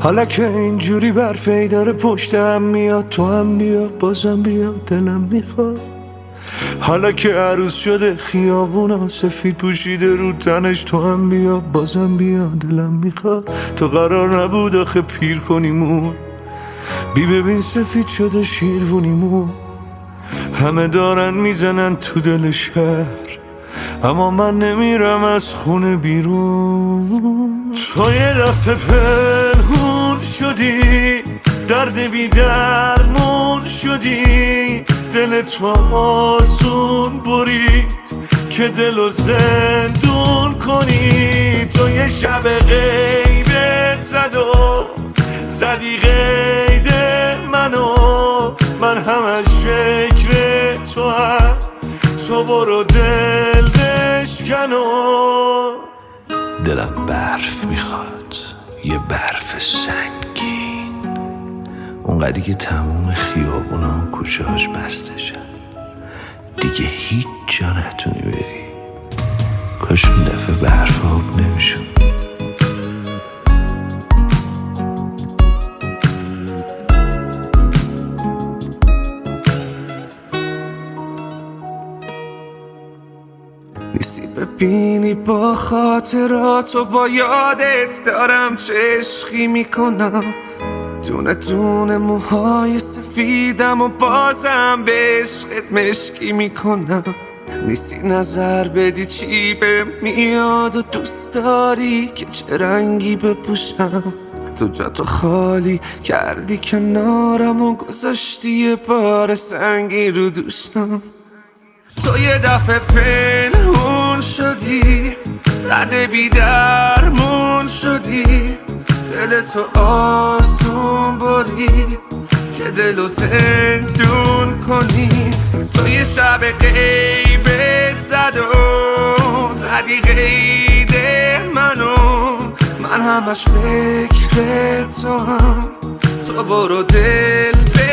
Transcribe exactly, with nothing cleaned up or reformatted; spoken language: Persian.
حالا که اینجوری برفی داره پشتم میاد، تو هم بیا بازم بیا دلم میخواد. حالا که عروس شده خیابونا سفید پوشیده رو تنش، تو هم بیا بازم بیا دلم میخواد. تو قرار نبود آخه پیر کنیمون، بی ببین سفید شده شیروونیمون. همه دارن میزنن تو دل شهر، اما من نمیرم از خونه بیرون. تو یه دفعه پنهون شدی، درد بی درمون شدی، دل تو آسون برید که دلو زندون کنی. تو یه شب غیبت زد و زدی قید منو، من همش فکر تو هم، تو برو دل بشکن و دلم برف میخواد، یه برف سنگین، اونقدری که تموم خیابونا و کوچه‌هاش بسته شد، دیگه هیچ جا نتونی بری. کاش اون دفعه برف آب نمیشد. نیستی ببینی با خاطرات و با یادت دارم چه عشقی میکنم، دونه دونه موهای سفیدم و بازم به عشقت مشکی میکنم. نیستی نظر بدی چی به میاد و دوست داری که چه رنگی بپوشم. تو جا تو خالی کردی کنارم و گذاشتی یه بار سنگی رو دوشم. تو یه دفعه پنهون شدی، درد بی درمون شدی، دل تو آسون برید که دلو زندون کنی. تو یه شب غیبت زد و زدی قید منو، من همش فکر تو هم، تو برو دل